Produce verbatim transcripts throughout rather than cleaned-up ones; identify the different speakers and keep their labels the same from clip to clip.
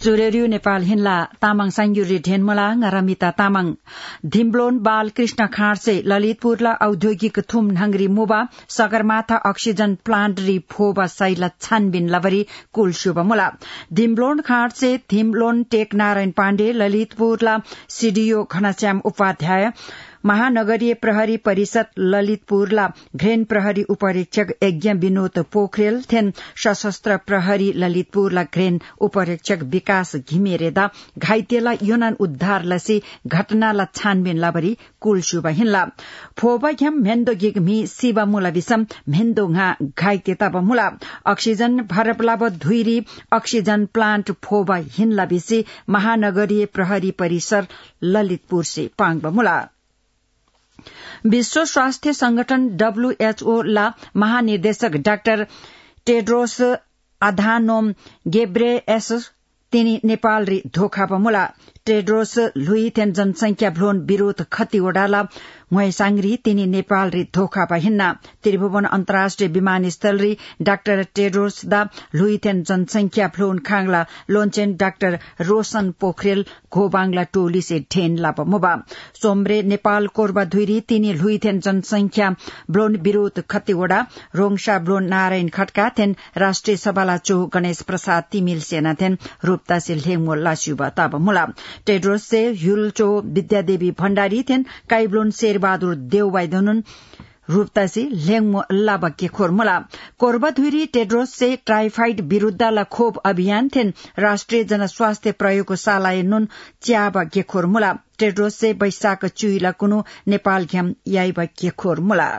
Speaker 1: चुरेरियो नेपाल हिन्ला तामाङ सांगुरी ढेनमला ngरमिता तामाङ धिम्ब्लोन बाल कृष्ण खाँडसे ललितपुरला औद्योगिक थुम ढंगरी मुबा सगरमाथा ऑक्सीजन प्लांट री फोबा सैला छानबिन लवरी कुल शुभमुला धिम्ब्लोन खाँडसे धिम्ब्लोन टेक नारायण पाण्डे ललितपुरला सीडीओ घनश्याम उपाध्याय महानगरीय प्रहरी परिषद ललितपुरला घ्रेन प्रहरी उपरीक्षक यज्ञ विनोद पोखरेल थेन सशस्त्र प्रहरी ललितपुरला घ्रेन उपरीक्षक विकास घिमिरेदा घाइतेला योनान उद्धार लसी घटनाला छानबिन लाबरी कुल शुभ हिन्ला फोबा घ्याम मेन्दो गिगमी शिवा मुला विषम मेन्दो घा घाइते तब मुला ऑक्सीजन भरपलाब धुइरी ऑक्सीजन प्लांट फोबा हिन्ला विषी महानगरीय प्रहरी परिसर ललितपुर से पांग मुला विश्व स्वास्थ्य संगठन डब्ल्यूएचओ ला महानिर्देशक डाक्टर टेड्रोस अधानोम गेब्रेयेसस तिनी नेपाल री धोखा पमुला टेड्रोस लुई थेन जनसंख्या भ्लोन विरोध खतिवडाला सांग्री तिनी नेपाल री धोखा हिन्ना त्रिभुवन अन्तर्राष्ट्रिय विमानस्थल री डाक्टर टेड्रोस दा लुई थेन जनसंख्या भ्लोन खांगला लोन्चेन डाक्टर रोशन पोखरेल घोबांगला टोली से ढेन लाप मुबा सोमरे नेपाल कोरबा धुइरी तिनी लुई थेन जनसंख्या भ्लोन विरोध खतिवडा रोङसा भ्लोन नारायण खटका थेन राष्ट्रिय सभाला चो गणेश प्रसाद तिमिल सेना थेन रूपता से लेङमो लास्युबा ताब मुला टेड्रोस से ह्युलचो विद्यादेवी भण्डारी थेन काइब्लोन शेरबहादुर देवबाइदनुन रूपतासी लेङमो लाबके खोरमुला कोरबा धुइरी टेड्रोस से टाइफाइड विरूद्धला खोप अभियान थेन राष्ट्रिय जनस्वास्थ्य प्रयोगशाला नुन च्याबके खोरमुला टेड्रोस से बैशाख चुइला कुनु नेपाल घ्याम याइबके खोरमुला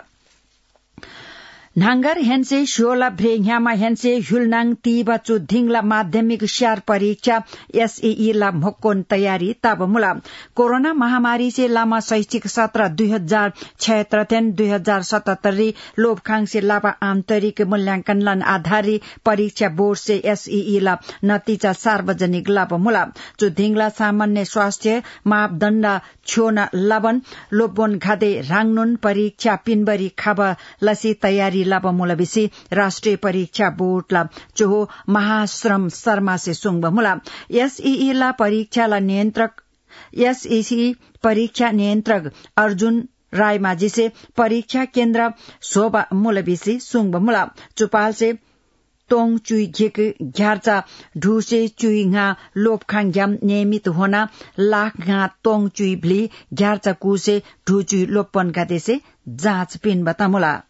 Speaker 1: नांगर हेन्से शोला भ्रेह्यामा हेन्से हुलनाङ तीबा धिंगला माध्यमिक श्यार परीक्षा एसईई ला मोक्कोन तयारी तब मुला कोरोना महामारी से लामा शैक्षिक सत्र दुई हजार छिहत्तर थेन दुई हजार सतहत्तर लोभखाङ से लापा आन्तरिक मूल्यांकन लन आधारी परीक्षा बोर्ड से एसईई ला नतिजा सार्वजनिक लाभ मुला जो धिंगला सामान्य स्वास्थ्य मापदण्ड छोना लबन लोबोन घादे राङनुन परीक्षा पिनबरी खाबा लसी तयारी लाबमुला विसी राष्ट्रिय परीक्षा बोर्ड ला चोहो महाश्रम शर्मा से सुंग मुला एसईई ला परीक्षा ला नियंत्रक एसईसी परीक्षा नियंत्रक अर्जुन रायमाझी से परीक्षा केन्द्र शोभा मूल विसी सुंग मुला चुपाल से तोङ चुई घेक घ्यार्चा ढुसे चुई घा लोपखाङ घ्याम नियमित होना लाख घा तोङ चुई भ्ली घ्यार्चा कुसे ढु चुई लोपन गादेसे जाँच पिन बतामुला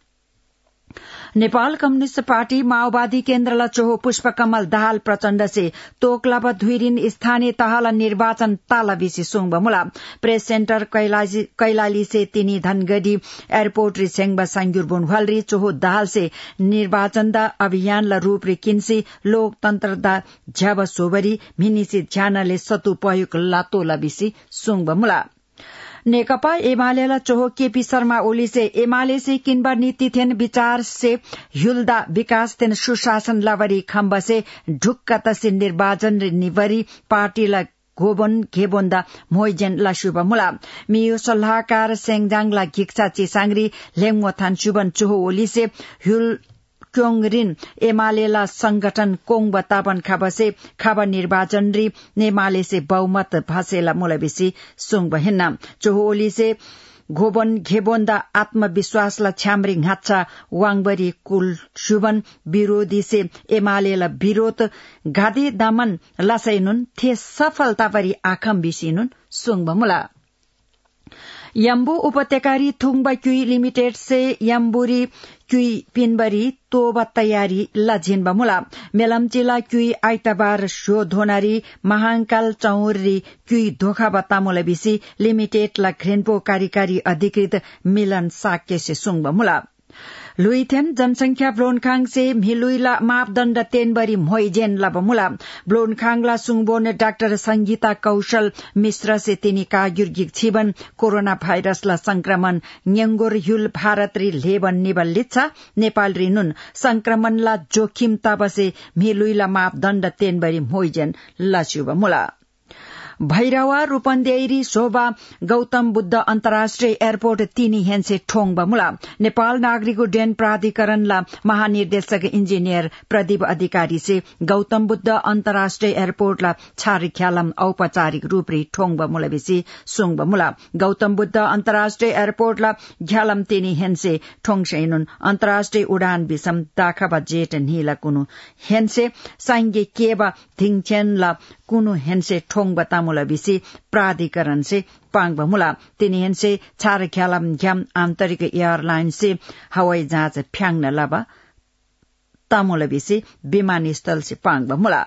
Speaker 1: नेपाल कम्युनिस्ट पार्टी माओवादी केन्द्रला चोहो पुष्पकमल दाहाल प्रचण्ड से तोकलाबा धुइरिन स्थानीय तहला निर्वाचन ताला विसी सुंग मुला प्रेस सेन्टर कैलाली से तिनी धनगढ़ी एयरपोर्ट री सेंगबा सांगुर बोनवाल री चोहो दाहाल से निर्वाचन दा अभियान ला रूप री किन्सी लोकतन्त्र दा झ्याब सोबरी मिनिसी झ्यानले सतुपयोग लातोला विसी सुंग मुला नेकपा एमालेला चोहो केपी शर्मा ओली से एमाले से किनबा नीति थेन विचार से ह्युल्दा विकास थेन सुशासन लावरी खम्बा से ढुक्का तसी निर्वाचन निवरी पार्टीला घोबन घेबोन्दा मोइजेन लासुबा मुला मियो सल्लाहकार सेङजाङला घिक्सा चिसाङरी लेङमो थान सुबन चोहो ओली से ह्युल क्योङरिन एमालेला संगठन कोङ बताबन खाबसे खाबा निर्वाचन री नेमाले से बहुमत भासेला मुलबिसी सुङ बहिन्ना चोहोली से घोबन घेबोन्दा आत्मविश्वासला छ्यामरी घाच्चा वाङबरी कुल सुबन विरोधी से एमालेला विरोध गादे दामन लसैनुन थे सफलतावरी आखम बिसिनुन सुङ बमुला यम्बू उपत्यकारी थुङबा क्युई लिमिटेड से यम्बुरी क्युई पिनबरी तोबा तयारी लझिनबा मुला मेलमचिला क्युई आइतबार शो धोनारी महांकाल चौरी क्युई धोखा बतामुला बिसी लिमिटेड ला घ्रेनपो कार्यकारी अधिकृत मिलन साक्य से सुङबा मुला लुइथेन जनसंख्या ब्लोनखाङ से मिलुइला मापदण्ड तेनबरी मोइजेन लबमुला ब्लोनखाङला सुङबोन डाक्टर संगीता कौशल मिश्र से तिनी कायुर्गिक छिबन कोरोना भाइरसला संक्रमण न्यंगोर ह्युल भारत री लेबन निबल लिच्छा नेपाल री नुन संक्रमणला जोखिम तबसे मिलुइला मापदण्ड तेनबरी मोइजेन लस्युबमुला भैरवा रूपन्देही शोभा गौतम बुद्ध अन्तर्राष्ट्रिय एयरपोर्ट तिनी हेन्से ठोङ बमुला नेपाल नागरिक उड्डयन प्राधिकरणला महानिर्देशक इन्जिनियर प्रदीप अधिकारी से गौतम बुद्ध अन्तर्राष्ट्रिय एयरपोर्टला छारी ख्यालम औपचारिक रूप री ठोङ बमुला बेसी सुङ बमुला गौतम बुद्ध अन्तर्राष्ट्रिय एयरपोर्टला घ्यालम तिनी हेन्से ठोङ सेनुन अन्तर्राष्ट्रिय उडान बिसम दाखाबा जेट निला कुनु हेन्से सांगे केबा थिङछेनला कुनु हेन्से ठोङ बतामुला बिसी प्राधिकरण से पाङ बमुला तिनी हेन्से छार ख्यालम घ्याम आन्तरिक एयरलाइन से हवाई जहाज फ्याङ्न लाबा तामुला बिसी विमानस्थल से पाङ बमुला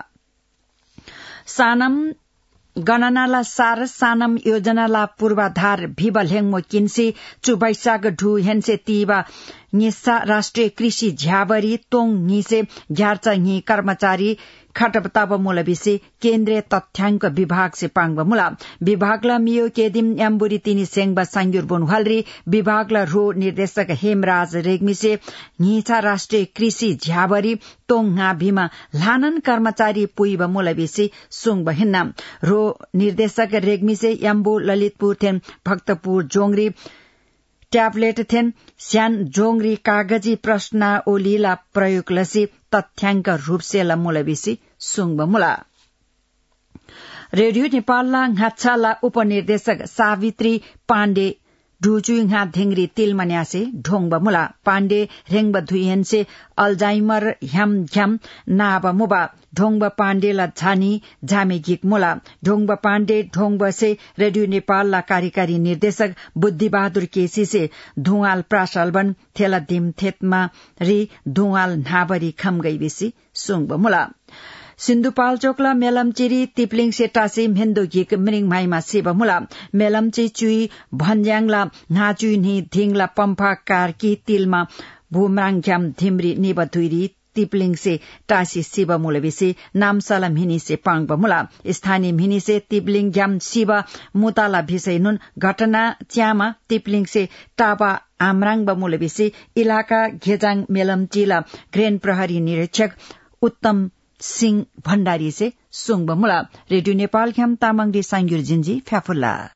Speaker 1: सानम गणनाला सार सानम योजनाला पूर्वाधार भिबल हेङमो किन्से चुबैसाग ढु हेन्से तीबा निस्सा राष्ट्रिय कृषि झ्याबरी तोङ निसे झ्यार्चा हि कर्मचारी खटबताब मुलबिसे केन्द्रीय तथ्याङ्क विभाग से पाङ्ब मुला विभागला मियो केदिम याम्बुरी तिनी सेङ्बा सांग्युर बोनहालरी विभागला रो निर्देशक हेमराज रेग्मिसे निछा राष्ट्रिय कृषि झ्याबरी तोङ हा भीमा लानन कर्मचारी पुइब मुलबिसे सुङ बहिन्ना रो निर्देशक रेग्मिसे याम्बु ललितपुर थेन भक्तपुर जोंगरी ट्याब्लेट थेन स्यान जोंगरी कागजी प्रश्नावलीला प्रयोग लसी तथ्याङ्क रूपसेला मुलबिसी सुङ बमुला रेडियो नेपालला घाच्छाला उपनिर्देशक सावित्री पाण्डे ढुचुइङहा धिङ्री तिलमन्यासे ढोङ बमुला पाण्डे रेङ्ब धुइहेन्से अल्जाइमर ह्याम झ्याम नाब मुबा ढोङ्ब पाण्डेला झानी झामे घिक मुला ढोङ्ब पाण्डे ढोङ्ब से रेडियो नेपालला कार्यकारी निर्देशक बुद्धिबहादुर केसी से धुवाल प्रासलबन थेला दिम थेतमा री धुवाल नाबरी खमगई बेसी सुङ बमुला सिन्धुपाल्चोकला मेलमचिरी तिप्लिङ सेटासी मेन्दो घिक मिरिङ माइमा सेब मुला मेलमची चुई भन्ज्याङला नाचुई नि धिङला पम्फा कार्की तिलमा भूमराङ घ्याम धिम्री निबधुइरी तिप्लिङ से टासी शिव मुलबिसे नामसाला मिनी से पाङ बमुला स्थानीय मिनी से तिप्लिङ घ्याम शिव मुताला भिसैनुन घटना च्यामा तिप्लिङ से टापा आमराङ बमुलबिसे इलाका घेजाङ मेलमचीला ग्रेन प्रहरी निरीक्षक उत्तम सिंह भण्डारी से सुङ बमुला रेडियो नेपाल ख्याम तामाङ डी सांग्युर जिन्जी फ्याफुल्ला